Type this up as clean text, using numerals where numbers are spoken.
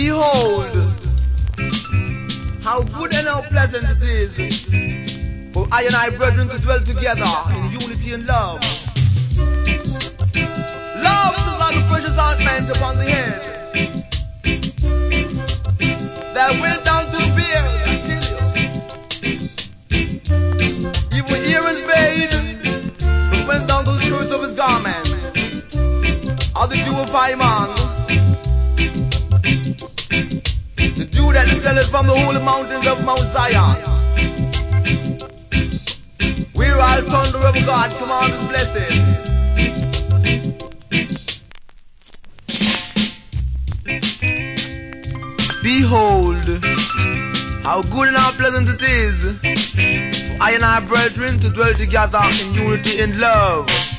Behold, how good and how pleasant it is for I and I brethren to dwell together in unity and love. Love is like a precious ointment upon the head that went down to the beard, I tell you. Even Aaron's bathe, but went down to the skirts of his garment. All the dew of Hyman, the dew that descended from the holy mountains of Mount Zion, where all thunder of God command is blessed. Behold, how good and how pleasant it is for I and our brethren to dwell together in unity and love.